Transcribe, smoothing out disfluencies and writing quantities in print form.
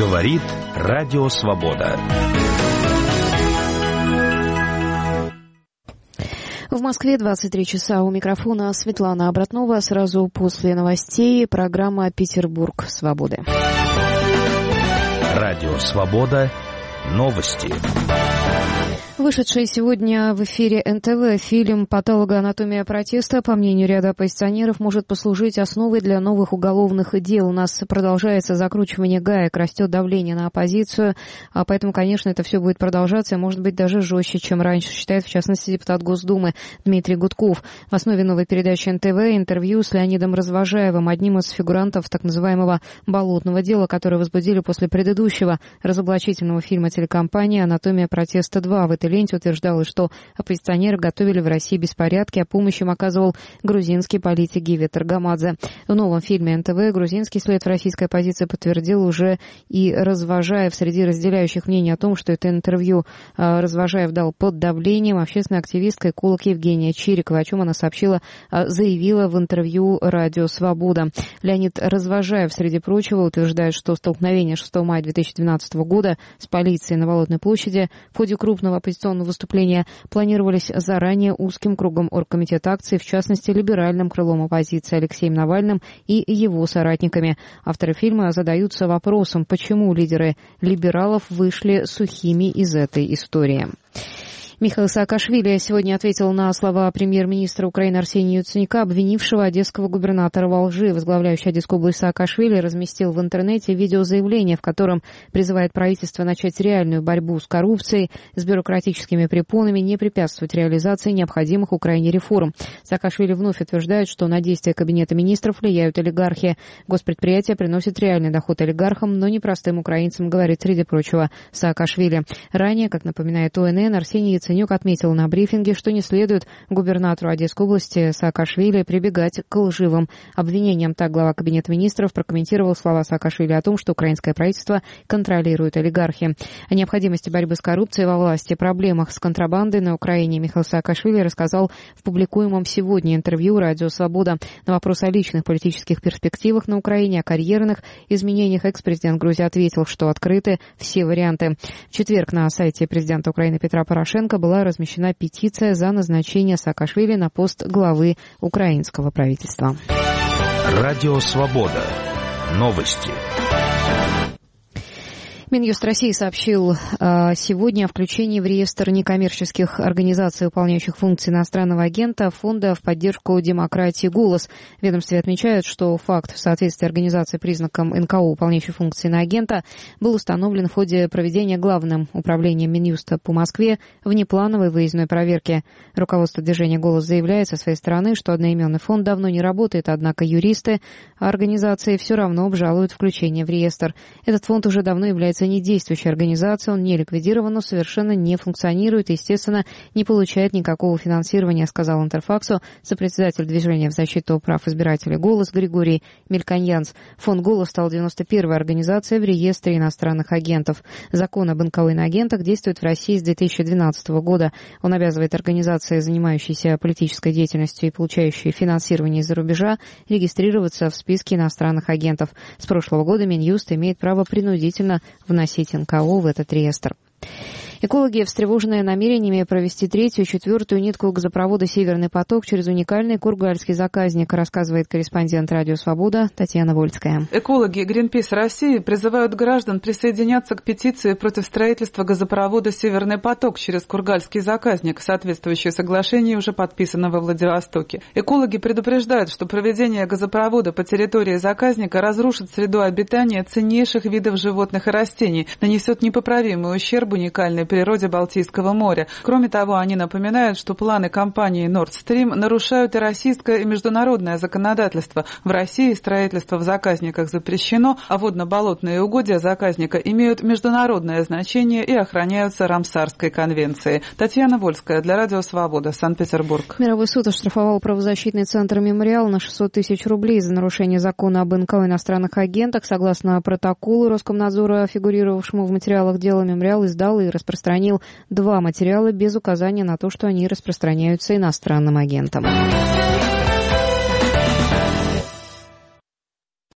Говорит Радио Свобода. В Москве 23 часа. У микрофона Светлана Обратнова. Сразу после новостей программа «Петербург свободы». Радио Свобода. Новости. Вышедший сегодня в эфире НТВ фильм «Патологоанатомия протеста», по мнению ряда оппозиционеров, может послужить основой для новых уголовных дел. У нас продолжается закручивание гаек, растет давление на оппозицию, поэтому, конечно, это все будет продолжаться, и, может быть, даже жестче, чем раньше, считает, в частности, депутат Госдумы Дмитрий Гудков. В основе новой передачи НТВ интервью с Леонидом Развожаевым, одним из фигурантов так называемого «болотного дела», которое возбудили после предыдущего разоблачительного фильма телекомпании «Анатомия протеста 2». В этой ленте утверждалось, что оппозиционеры готовили в России беспорядки, а помощь им оказывал грузинский политик Гиви Таргамадзе. В новом фильме НТВ грузинский след в российской оппозиции подтвердил уже и Развожаев. Среди разделяющих мнений о том, что это интервью Развожаев дал под давлением, общественная активистка, эколог Евгения Чирикова, о чем она заявила в интервью «Радио Свобода». Леонид Развожаев, среди прочего, утверждает, что столкновение 6 мая 2012 года с полицией на Болотной площади в ходе крупного оппозиционного выступления планировались заранее узким кругом оргкомитета акции, в частности, либеральным крылом оппозиции Алексеем Навальным и его соратниками. Авторы фильма задаются вопросом, почему лидеры либералов вышли сухими из этой истории. Михаил Саакашвили сегодня ответил на слова премьер-министра Украины Арсения Яценюка, обвинившего одесского губернатора во лжи. Возглавляющий Одесскую область Саакашвили разместил в интернете видеозаявление, в котором призывает правительство начать реальную борьбу с коррупцией, с бюрократическими препонами, не препятствовать реализации необходимых Украине реформ. Саакашвили вновь утверждает, что на действия Кабинета министров влияют олигархи. Госпредприятия приносят реальный доход олигархам, но не простым украинцам, говорит, среди прочего, Саакашвили. Ранее, как напоминает ОНН, Арсений Яценюк отметил на брифинге, что не следует губернатору Одесской области Саакашвили прибегать к лживым обвинениям. Так глава Кабинета министров прокомментировал слова Саакашвили о том, что украинское правительство контролирует олигархи. О необходимости борьбы с коррупцией во власти, проблемах с контрабандой на Украине Михаил Саакашвили рассказал в публикуемом сегодня интервью «Радио Свобода». На вопрос о личных политических перспективах на Украине, о карьерных изменениях экс-президент Грузии ответил, что открыты все варианты. В четверг на сайте президента Украины Петра Порошенко была размещена петиция за назначение Саакашвили на пост главы украинского правительства. Радио Свобода. Новости. Минюст России сообщил сегодня о включении в реестр некоммерческих организаций, выполняющих функции иностранного агента, фонда в поддержку демократии «Голос». В ведомстве отмечают, что факт в соответствии организации признакам НКО, выполняющей функции иноагента, был установлен в ходе проведения Главным управлением Минюста по Москве внеплановой выездной проверки. Руководство движения «Голос» заявляет со своей стороны, что одноименный фонд давно не работает, однако юристы организации все равно обжалуют включение в реестр. Этот фонд уже давно является недействующей организацией, он не ликвидирован, но совершенно не функционирует и, естественно, не получает никакого финансирования, сказал Интерфаксу сопредседатель движения в защиту прав избирателей «Голос» Григорий Мельканьянц. Фонд «Голос» стал 91-й организацией в реестре иностранных агентов. Закон об НКО иноагентах действует в России с 2012 года. Он обязывает организации, занимающиеся политической деятельностью и получающие финансирование из-за рубежа, регистрироваться в списке иностранных агентов. С прошлого года Минюст имеет право принудительно вносить НКО в этот реестр. Экологи, встревоженные намерениями провести третью и четвертую нитку газопровода «Северный поток» через уникальный Кургальский заказник, рассказывает корреспондент «Радио Свобода» Татьяна Вольская. Экологи Greenpeace России призывают граждан присоединяться к петиции против строительства газопровода «Северный поток» через Кургальский заказник. Соответствующее соглашение уже подписано во Владивостоке. Экологи предупреждают, что проведение газопровода по территории заказника разрушит среду обитания ценнейших видов животных и растений, нанесет непоправимый ущерб уникальной природе Балтийского моря. Кроме того, они напоминают, что планы компании Nord Stream нарушают и российское, и международное законодательство. В России строительство в заказниках запрещено, а водно-болотные угодья заказника имеют международное значение и охраняются Рамсарской конвенцией. Татьяна Вольская для Радио Свобода, Санкт-Петербург. Мировой суд оштрафовал правозащитный центр «Мемориал» на 600 тысяч рублей за нарушение закона об НКО иностранных агентах. Согласно протоколу Роскомнадзора, фигурировавшему в материалах дела, «Мемориал» издал и распространил 2 материала без указания на то, что они распространяются иностранным агентам.